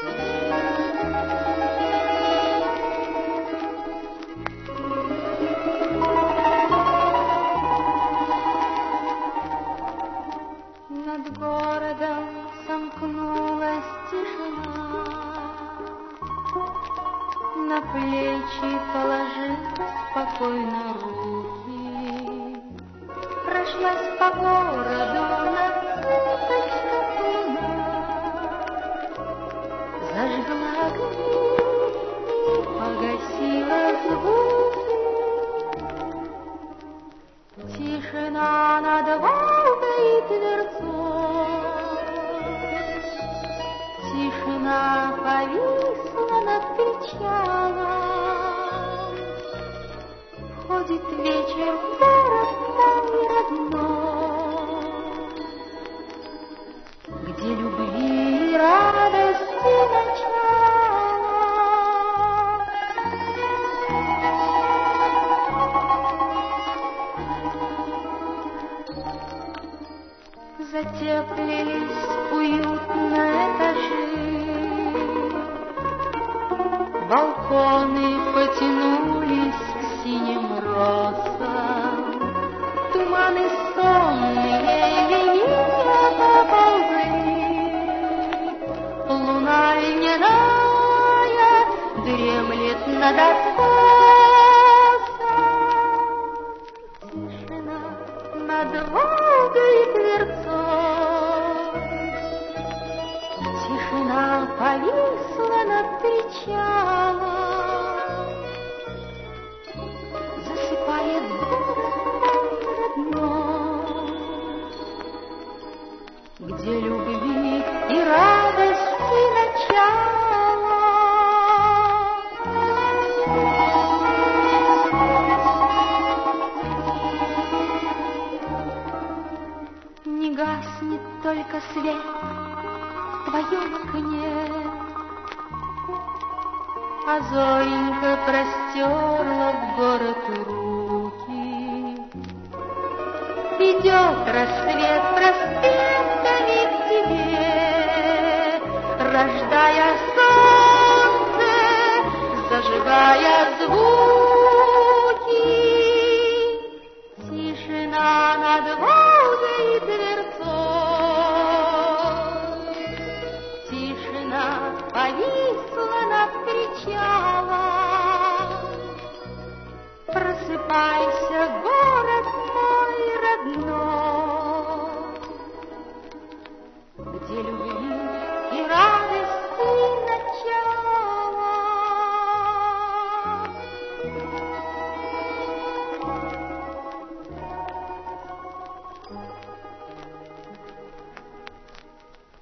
Над городом сомкнулась тишина, на плечи положив спокойно руки, прошлась по городу на цыпочках луна, зажгла огни и погасила звуки. Тишина над Волгой и Тверцой, тишина повисла над причалом. Ходит вечер в город мой родной, где любви и радости начало. Затеплились уютно этажи, балконы потянулись к синим росам, туманы сонные лениво поползли, луна льняная дремлет над откосом. Тишина над Волгой и Тверцой, тишина повисла над причалом, засыпает город родной, где любви и радости начало. Не гаснет только свет в твоем окне, а Зоренька простерла в город руки. Идет рассвет проспектами к тебе, рождая солнце, зажигая звуки. Тишина над Волгой и Тверцой, тишина повисла над причалом. Просыпайся,